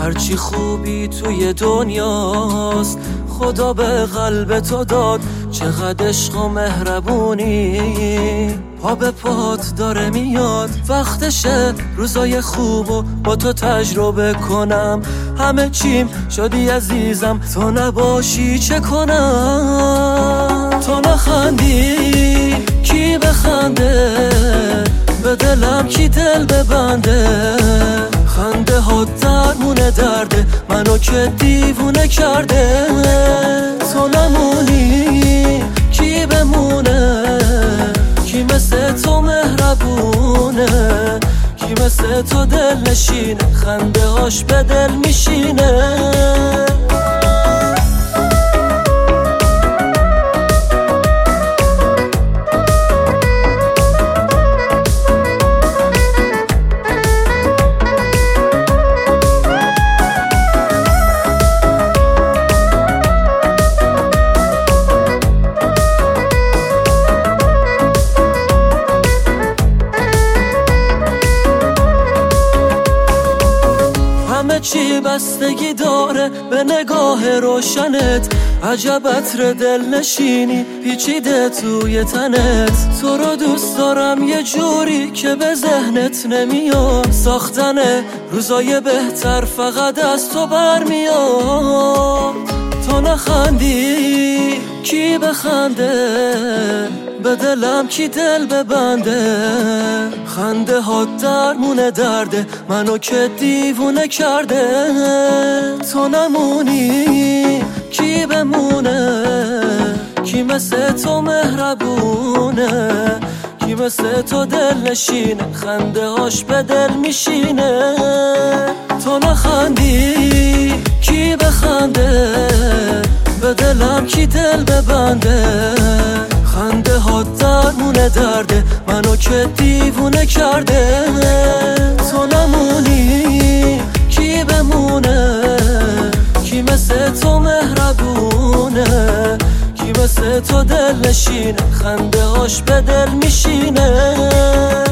هرچی خوبی توی دنیاست خدا به قلب تو داد. چقدر عشق و مهربونی پا به پات داره میاد. وقتشه روزای خوبو با تو تجربه کنم. همه چیم شدی عزیزم، تو نباشی چه کنم؟ تو نخندی کی بخنده؟ به دلم کی دل ببنده؟ خنده ها درمونه درده منو که دیوونه کرده. تو نمونی کی بمونه؟ کی مثل تو مهربونه؟ کی مثل تو دل نشینه؟ خنده هاش به دل میشینه. همه چی بستگی داره به نگاه روشنت. عجب عطر دل نشینی پیچیده توی تنت. تو رو دوست دارم یه جوری که به ذهنت نمیاد. ساختن روزای بهتر فقط از تو برمیاد. تو نخندی کی بخنده؟ به دلم کی دل ببنده؟ خنده ها درمونه درده منو که دیوونه کرده. تو نمونی کی بمونه؟ کی مثل تو مهربونه؟ کی مثل تو دل نشینه؟ خنده هاش به دل میشینه. تو نخندی کی بخنده؟ به دلم کی دل ببنده؟ خنده ها درمونه درده منو که دیوونه کرده. تو نمونی کی بمونه؟ کی مثل تو مهربونه؟ کی مثل تو دل نشینه؟ خنده هاش به دل میشینه.